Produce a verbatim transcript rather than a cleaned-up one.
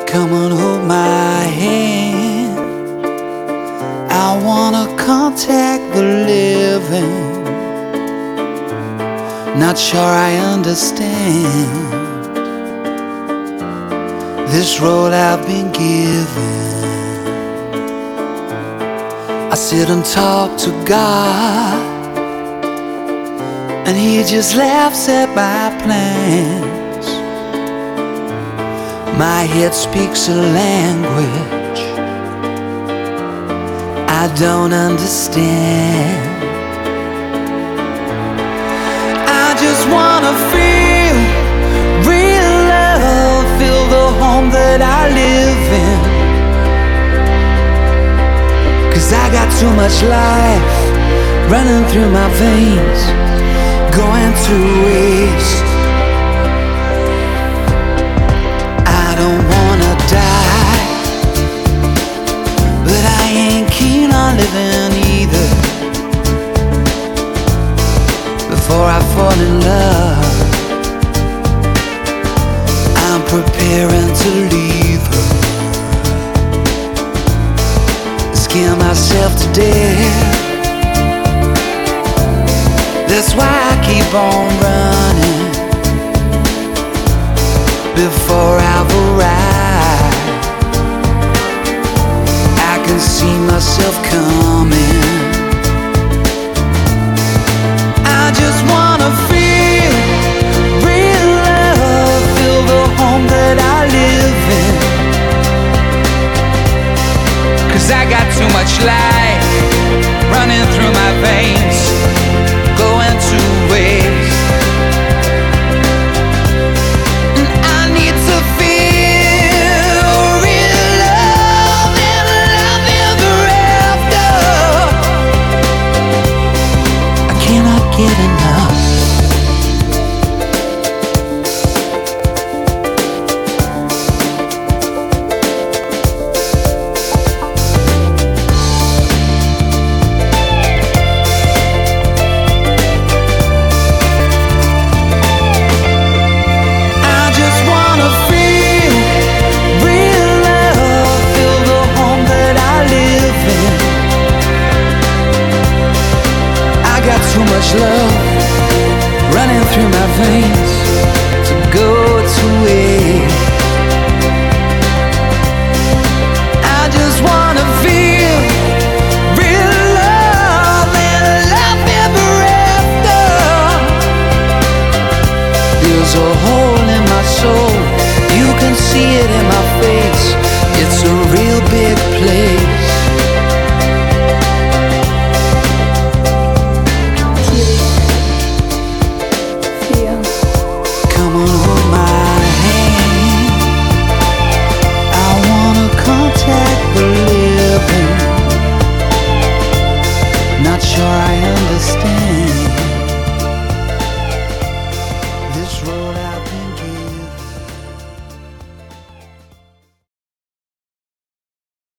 Come and hold my hand. I wanna contact the living. Not sure I understand this road I've been given. I sit and talk to God, and He just laughs at my plans. My head speaks a language I don't understand. I just wanna feel real love, feel the home that I live in. 'Cause I got too much life running through my veins, going to waste. I don't wanna die, but I ain't keen on living either. Before I fall in love, I'm preparing to leave her. Scare myself to death. That's why I keep on running before I've arrived. I can see myself coming. I just wanna feel real love, feel the home that I live in. 'Cause I got too much life running through my veins, going to waste. And I need to feel real love and love ever after. I cannot get enough. Too much love running through my veins to go to waste. I just wanna feel real love and love ever after. There's a hole in my soul, you can see it in my face. It's a real big place. Come on, hold my